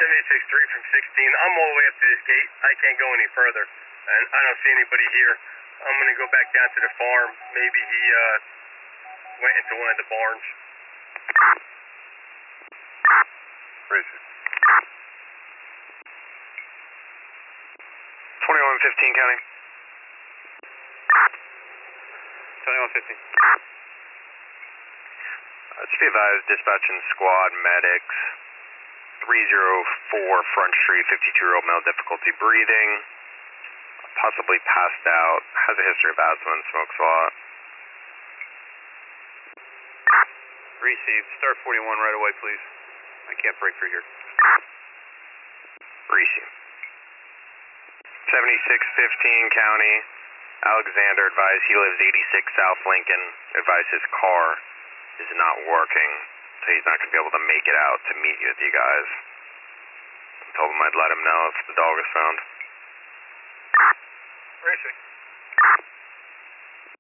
76-3 from 16. I'm all the way up to this gate. I can't go any further, and I don't see anybody here. I'm going to go back down to the farm. Maybe he went into one of the barns. Racer. 2115 County. 2115. Just be advised, dispatching squad medics. 304 Front Street, 52-year-old male, difficulty breathing. Possibly passed out. Has a history of asthma and smokes a lot. Received. Start 41 right away, please. I can't break through here. Received. 7615 County. Alexander advised he lives 86 South Lincoln. Advised his car is not working, so he's not going to be able to make it out to meet with you guys. I told him I'd let him know if the dog is found. Racing.